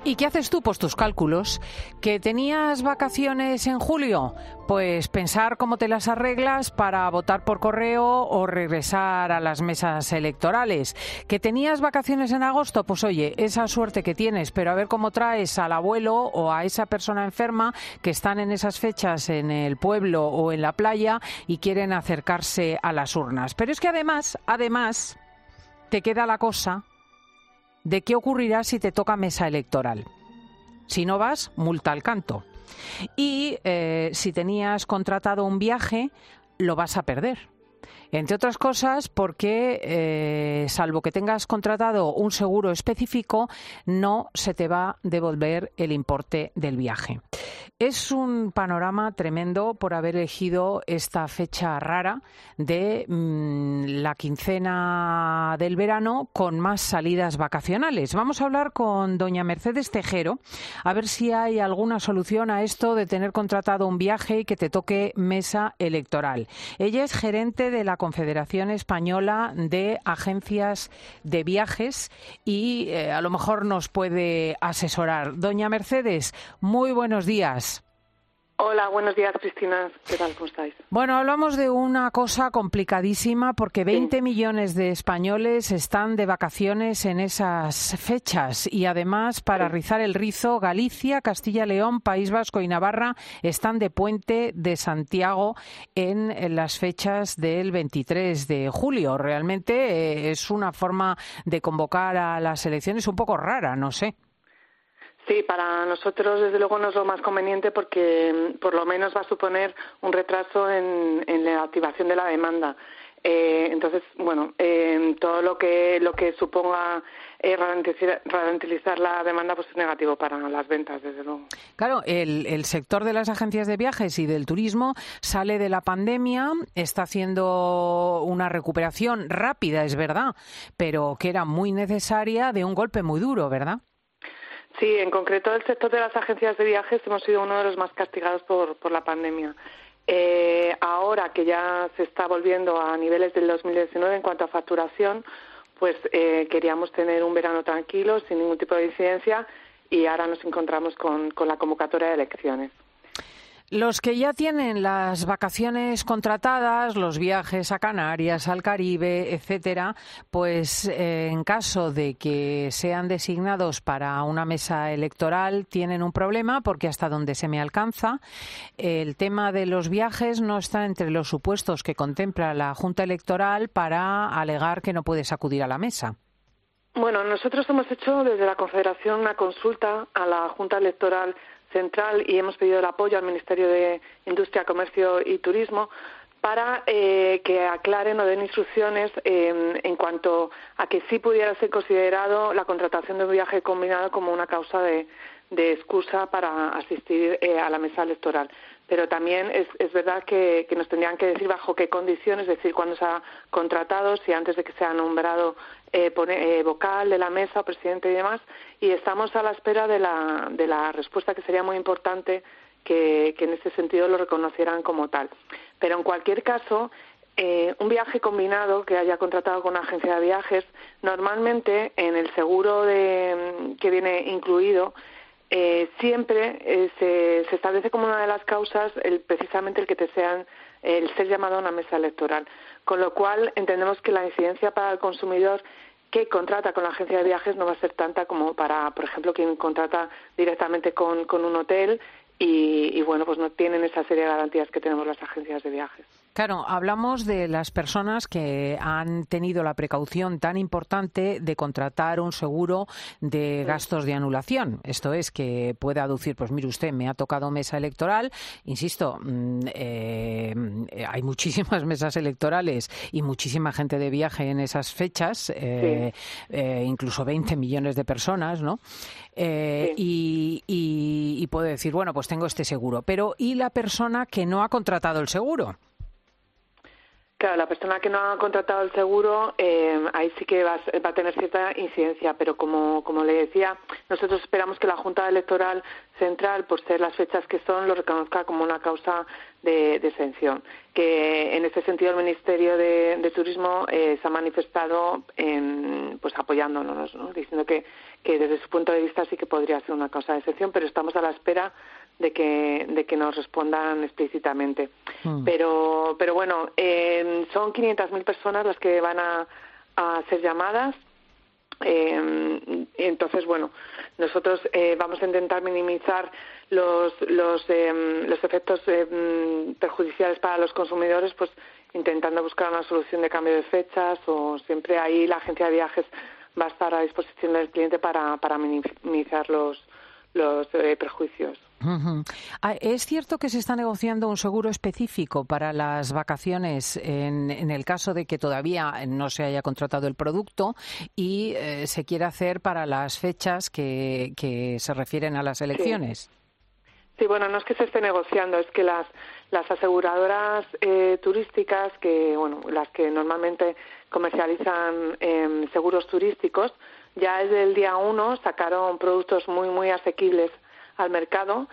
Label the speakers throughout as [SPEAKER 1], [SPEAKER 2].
[SPEAKER 1] ¿Y qué haces tú? Pues tus cálculos. ¿Que tenías vacaciones en julio? Pues pensar cómo te las arreglas para votar por correo o regresar a las mesas electorales. ¿Que tenías vacaciones en agosto? Pues oye, esa suerte que tienes, pero a ver cómo traes al abuelo o a esa persona enferma que están en esas fechas en el pueblo o en la playa y quieren acercarse a las urnas. Pero es que además, te queda la cosa de qué ocurrirá si te toca mesa electoral. Si no vas, multa al canto. Y si tenías contratado un viaje, lo vas a perder. Entre otras cosas porque, salvo que tengas contratado un seguro específico, no se te va a devolver el importe del viaje. Es un panorama tremendo por haber elegido esta fecha rara de la quincena del verano con más salidas vacacionales. Vamos a hablar con doña Mercedes Tejero a ver si hay alguna solución a esto de tener contratado un viaje y que te toque mesa electoral. Ella es gerente de la Confederación Española de Agencias de Viajes y a lo mejor nos puede asesorar. Doña Mercedes, muy buenos días.
[SPEAKER 2] Hola, buenos días, Cristina. ¿Qué tal? ¿Cómo estáis?
[SPEAKER 1] Bueno, hablamos de una cosa complicadísima porque 20 millones de españoles están de vacaciones en esas fechas y además, para rizar el rizo, Galicia, Castilla y León, País Vasco y Navarra están de puente de Santiago en las fechas del 23 de julio. Realmente es una forma de convocar a las elecciones un poco rara, no sé.
[SPEAKER 2] Sí, para nosotros desde luego no es lo más conveniente porque por lo menos va a suponer un retraso en la activación de la demanda. Entonces, bueno, todo lo que suponga ralentizar la demanda pues es negativo para las ventas, desde luego.
[SPEAKER 1] Claro, el sector de las agencias de viajes y del turismo sale de la pandemia, está haciendo una recuperación rápida, es verdad, pero que era muy necesaria de un golpe muy duro, ¿verdad?
[SPEAKER 2] Sí, en concreto el sector de las agencias de viajes hemos sido uno de los más castigados por la pandemia. Ahora que ya se está volviendo a niveles del 2019 en cuanto a facturación, pues queríamos tener un verano tranquilo, sin ningún tipo de incidencia, y ahora nos encontramos con la convocatoria de elecciones.
[SPEAKER 1] Los que ya tienen las vacaciones contratadas, los viajes a Canarias, al Caribe, etcétera, pues en caso de que sean designados para una mesa electoral tienen un problema porque hasta donde se me alcanza, el tema de los viajes no está entre los supuestos que contempla la Junta Electoral para alegar que no puedes acudir a la mesa.
[SPEAKER 2] Bueno, nosotros hemos hecho desde la Confederación una consulta a la Junta Electoral Central y hemos pedido el apoyo al Ministerio de Industria, Comercio y Turismo para que aclaren o den instrucciones en cuanto a que sí pudiera ser considerado la contratación de un viaje combinado como una causa de excusa para asistir a la mesa electoral. Pero también es verdad que nos tendrían que decir bajo qué condiciones, es decir, cuándo se ha contratado, si antes de que sea nombrado vocal de la mesa o presidente y demás, y estamos a la espera de la respuesta, que sería muy importante que en ese sentido lo reconocieran como tal. Pero en cualquier caso, un viaje combinado que haya contratado con una agencia de viajes, normalmente en el seguro que viene incluido, siempre se establece como una de las causas precisamente el que te sean el ser llamado a una mesa electoral, con lo cual entendemos que la incidencia para el consumidor que contrata con la agencia de viajes no va a ser tanta como para, por ejemplo, quien contrata directamente con un hotel y bueno, pues no tienen esa serie de garantías que tenemos las agencias de viajes.
[SPEAKER 1] Claro, hablamos de las personas que han tenido la precaución tan importante de contratar un seguro de gastos de anulación. Esto es, que puede aducir, pues mire usted, me ha tocado mesa electoral. Insisto, hay muchísimas mesas electorales y muchísima gente de viaje en esas fechas, incluso 20 millones de personas, ¿no? Y puede decir, bueno, pues tengo este seguro. Pero ¿y la persona que no ha contratado el seguro?
[SPEAKER 2] Claro, la persona que no ha contratado el seguro, ahí sí que va a tener cierta incidencia, pero como le decía, nosotros esperamos que la Junta Electoral Central, por ser las fechas que son, lo reconozca como una causa de exención. Que en este sentido el Ministerio de Turismo se ha manifestado pues apoyándonos, ¿no? Diciendo que desde su punto de vista sí que podría ser una causa de exención, pero estamos a la espera de que nos respondan explícitamente. Pero bueno, son 500.000 personas las que van a ser llamadas. Entonces, bueno, nosotros vamos a intentar minimizar los efectos perjudiciales para los consumidores, pues intentando buscar una solución de cambio de fechas, o siempre ahí la agencia de viajes va a estar a disposición del cliente para minimizar los perjuicios.
[SPEAKER 1] ¿Es cierto que se está negociando un seguro específico para las vacaciones en el caso de que todavía no se haya contratado el producto y se quiera hacer para las fechas que se refieren a las elecciones?
[SPEAKER 2] Sí, bueno, no es que se esté negociando, es que las aseguradoras turísticas, las que normalmente comercializan seguros turísticos, ya desde el día 1 sacaron productos muy, muy asequibles al mercado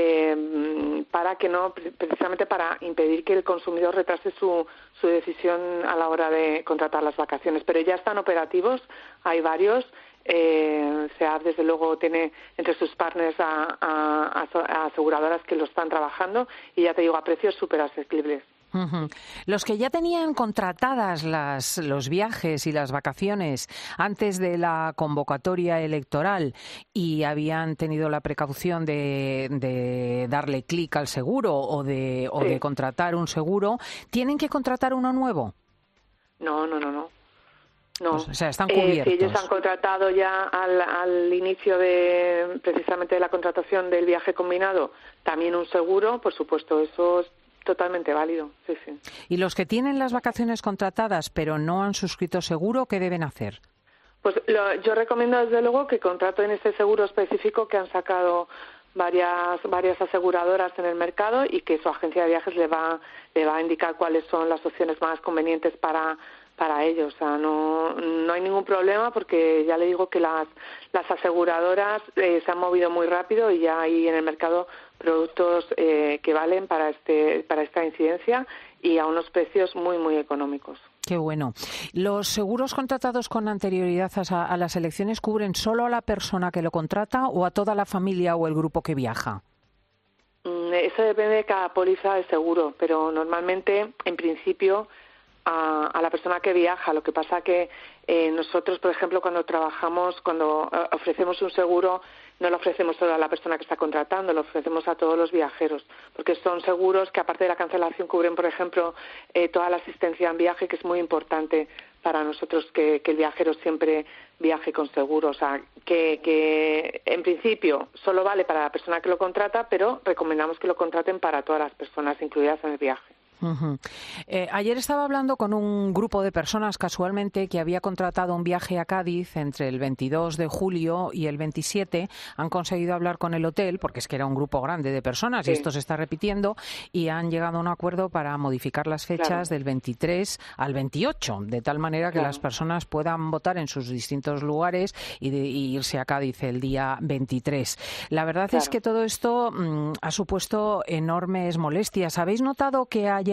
[SPEAKER 2] precisamente para impedir que el consumidor retrase su decisión a la hora de contratar las vacaciones. Pero ya están operativos, hay varios. SEAT, desde luego, tiene entre sus partners a aseguradoras que lo están trabajando y, ya te digo, a precios súper asequibles.
[SPEAKER 1] Los que ya tenían contratadas los viajes y las vacaciones antes de la convocatoria electoral y habían tenido la precaución de darle clic al seguro o de contratar un seguro, ¿tienen que contratar uno nuevo?
[SPEAKER 2] No. No,
[SPEAKER 1] pues, o sea, están cubiertos.
[SPEAKER 2] Si ellos han contratado ya al inicio precisamente de la contratación del viaje combinado también un seguro, por supuesto, eso es totalmente válido, sí.
[SPEAKER 1] ¿Y los que tienen las vacaciones contratadas pero no han suscrito seguro, qué deben hacer?
[SPEAKER 2] Pues yo recomiendo desde luego que contraten ese seguro específico que han sacado varias aseguradoras en el mercado y que su agencia de viajes le va a indicar cuáles son las opciones más convenientes para ellos. O sea, no hay ningún problema, porque ya le digo que las aseguradoras se han movido muy rápido y ya hay en el mercado productos que valen para esta incidencia y a unos precios muy, muy económicos.
[SPEAKER 1] Qué bueno. ¿Los seguros contratados con anterioridad a las elecciones cubren solo a la persona que lo contrata o a toda la familia o el grupo que viaja?
[SPEAKER 2] Eso depende de cada póliza de seguro, pero normalmente, en principio, a la persona que viaja. Lo que pasa que nosotros, por ejemplo, cuando ofrecemos un seguro, no lo ofrecemos solo a la persona que está contratando, lo ofrecemos a todos los viajeros, porque son seguros que, aparte de la cancelación, cubren, por ejemplo, toda la asistencia en viaje, que es muy importante para nosotros que el viajero siempre viaje con seguro. O sea, que en principio solo vale para la persona que lo contrata, pero recomendamos que lo contraten para todas las personas incluidas en el viaje.
[SPEAKER 1] Ayer estaba hablando con un grupo de personas casualmente que había contratado un viaje a Cádiz entre el 22 de julio y el 27. Han conseguido hablar con el hotel, porque es que era un grupo grande de personas, y esto se está repitiendo, y han llegado a un acuerdo para modificar las fechas del 23 al 28, de tal manera que las personas puedan votar en sus distintos lugares y irse a Cádiz el día 23. La verdad es que todo esto ha supuesto enormes molestias. ¿Habéis notado que hayan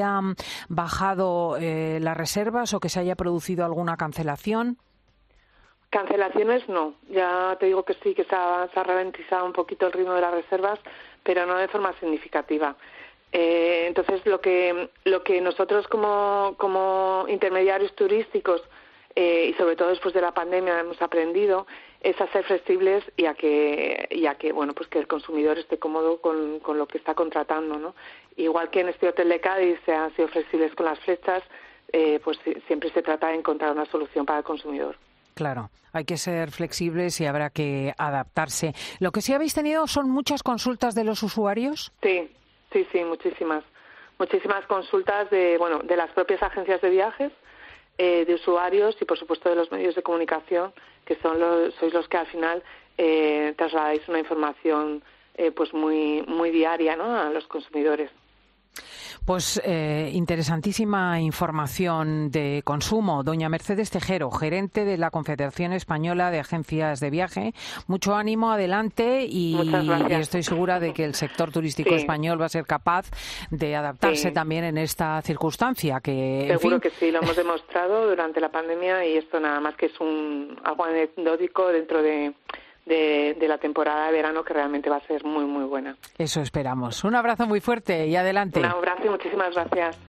[SPEAKER 1] bajado las reservas o que se haya producido alguna cancelación?
[SPEAKER 2] Cancelaciones no. Ya te digo que sí, que se ha ralentizado un poquito el ritmo de las reservas, pero no de forma significativa. Entonces, lo que nosotros como intermediarios turísticos y sobre todo después de la pandemia hemos aprendido es a ser flexibles y a que bueno, pues que el consumidor esté cómodo con lo que está contratando, ¿no? Igual que en este hotel de Cádiz se han sido flexibles con las fechas, pues siempre se trata de encontrar una solución para el consumidor.
[SPEAKER 1] Claro, hay que ser flexibles y habrá que adaptarse. ¿Lo que sí habéis tenido son muchas consultas de los usuarios?
[SPEAKER 2] Sí, muchísimas consultas de las propias agencias de viajes, de usuarios y, por supuesto, de los medios de comunicación, que sois los que al final trasladáis una información pues muy muy diaria, ¿no?, a los consumidores.
[SPEAKER 1] Pues interesantísima información de consumo. Doña Mercedes Tejero, gerente de la Confederación Española de Agencias de Viaje. Mucho ánimo, adelante, y estoy segura de que el sector turístico español va a ser capaz de adaptarse también en esta circunstancia.
[SPEAKER 2] Seguro que sí, lo hemos demostrado durante la pandemia, y esto nada más que es algo anecdótico dentro de la temporada de verano, que realmente va a ser muy, muy buena.
[SPEAKER 1] Eso esperamos. Un abrazo muy fuerte y adelante.
[SPEAKER 2] Un abrazo y muchísimas gracias.